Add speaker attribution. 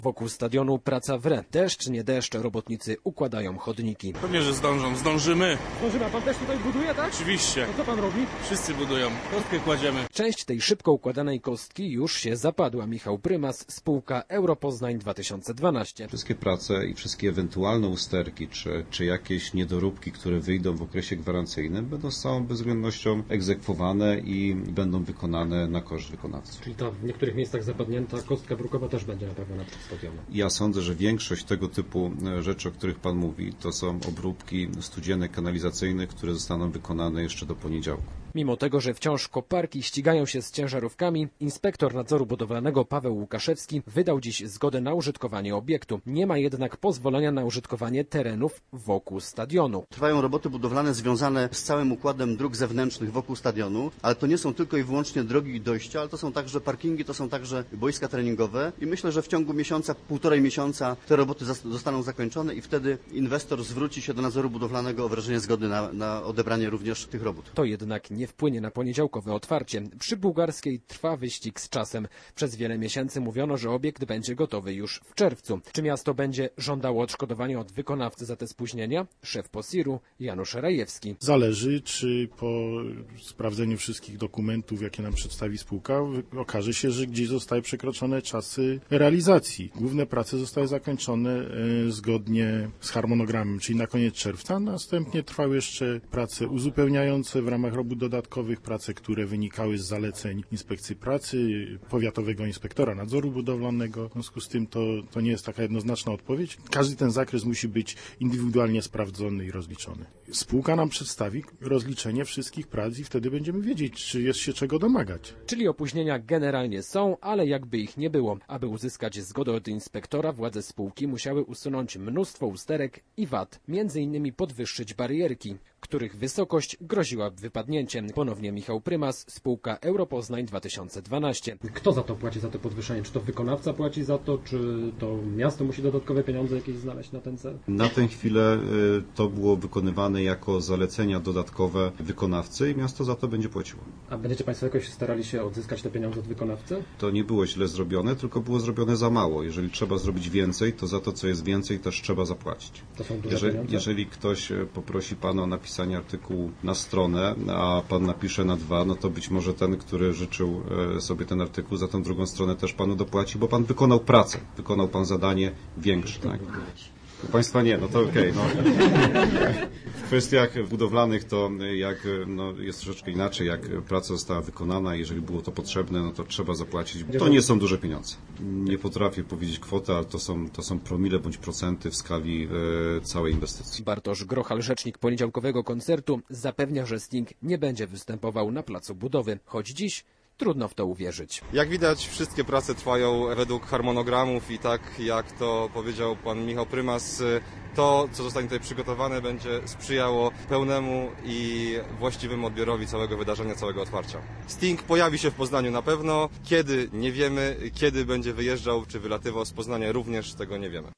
Speaker 1: Wokół stadionu praca w re. Deszcz, nie deszcz, robotnicy układają chodniki.
Speaker 2: Pewnie, że zdążymy.
Speaker 1: Zdążymy, a pan też tutaj buduje, tak?
Speaker 2: Oczywiście.
Speaker 1: No co pan robi?
Speaker 2: Wszyscy budują, kostkę kładziemy.
Speaker 1: Część tej szybko układanej kostki już się zapadła. Michał Prymas, spółka Europoznań 2012.
Speaker 3: Wszystkie prace i wszystkie ewentualne usterki, czy jakieś niedoróbki, które wyjdą w okresie gwarancyjnym, będą z całą bezwzględnością egzekwowane i będą wykonane na koszt wykonawców.
Speaker 1: Czyli ta w niektórych miejscach zapadnięta kostka brukowa też będzie na pewno na tym stadionie.
Speaker 3: Ja sądzę, że większość tego typu rzeczy, o których Pan mówi, to są obróbki studzienne, kanalizacyjne, które zostaną wykonane jeszcze do poniedziałku.
Speaker 1: Mimo tego, że wciąż koparki ścigają się z ciężarówkami, inspektor nadzoru budowlanego Paweł Łukaszewski wydał dziś zgodę na użytkowanie obiektu. Nie ma jednak pozwolenia na użytkowanie terenów wokół stadionu.
Speaker 4: Trwają roboty budowlane związane z całym układem dróg zewnętrznych wokół stadionu, ale to nie są tylko i wyłącznie drogi i dojścia, ale to są także parkingi, to są także boiska treningowe i myślę, że w ciągu miesiąca, półtorej miesiąca te roboty zostaną zakończone i wtedy inwestor zwróci się do nadzoru budowlanego o wyrażenie zgody na odebranie również tych robót.
Speaker 1: To jednak nie wpłynie na poniedziałkowe otwarcie. Przy Bułgarskiej trwa wyścig z czasem. Przez wiele miesięcy mówiono, że obiekt będzie gotowy już w czerwcu. Czy miasto będzie żądało odszkodowania od wykonawcy za te spóźnienia? Szef POSIR-u Janusz Rajewski.
Speaker 5: Zależy, czy po sprawdzeniu wszystkich dokumentów, jakie nam przedstawi spółka, okaże się, że gdzieś zostały przekroczone czasy realizacji. Główne prace zostały zakończone zgodnie z harmonogramem, czyli na koniec czerwca. Następnie trwały jeszcze prace uzupełniające w ramach robót dodatkowych, prace, które wynikały z zaleceń Inspekcji Pracy, powiatowego inspektora nadzoru budowlanego. W związku z tym to nie jest taka jednoznaczna odpowiedź. Każdy ten zakres musi być indywidualnie sprawdzony i rozliczony. Spółka nam przedstawi rozliczenie wszystkich prac i wtedy będziemy wiedzieć, czy jest się czego domagać.
Speaker 1: Czyli opóźnienia generalnie są, ale jakby ich nie było. Aby uzyskać zgodę od inspektora, władze spółki musiały usunąć mnóstwo usterek i wad, m.in. podwyższyć barierki, których wysokość groziła wypadnięciem. Ponownie Michał Prymas, spółka Europoznań 2012. Kto za to płaci, za to podwyższenie? Czy to wykonawca płaci za to, czy to miasto musi dodatkowe pieniądze jakieś znaleźć na ten cel?
Speaker 3: Na tę chwilę to było wykonywane jako zalecenia dodatkowe wykonawcy i miasto za to będzie płaciło.
Speaker 1: A będziecie Państwo jakoś starali się odzyskać te pieniądze od wykonawcy?
Speaker 3: To nie było źle zrobione, tylko było zrobione za mało. Jeżeli trzeba zrobić więcej, to za to, co jest więcej, też trzeba zapłacić.
Speaker 1: To są duże pieniądze?
Speaker 3: Jeżeli ktoś poprosi Pana o napisanie artykułu na stronę, a Pan napisze na 2, no to być może ten, który życzył sobie ten artykuł, za tą drugą stronę też Panu dopłaci, bo Pan wykonał pracę, wykonał Pan zadanie większe. Tak? U Państwa nie, no to okej. No. W kwestiach budowlanych to jest troszeczkę inaczej, jak praca została wykonana, jeżeli było to potrzebne, no to trzeba zapłacić. To nie są duże pieniądze. Nie potrafię powiedzieć kwotę, ale to są promile bądź procenty w skali całej inwestycji.
Speaker 1: Bartosz Grochal, rzecznik poniedziałkowego koncertu, zapewnia, że Sting nie będzie występował na placu budowy, choć dziś trudno w to uwierzyć.
Speaker 6: Jak widać, wszystkie prace trwają według harmonogramów i tak jak to powiedział pan Michał Prymas, to, co zostanie tutaj przygotowane, będzie sprzyjało pełnemu i właściwemu odbiorowi całego wydarzenia, całego otwarcia. Sting pojawi się w Poznaniu na pewno. Kiedy? Nie wiemy. Kiedy będzie wyjeżdżał czy wylatywał z Poznania? Również tego nie wiemy.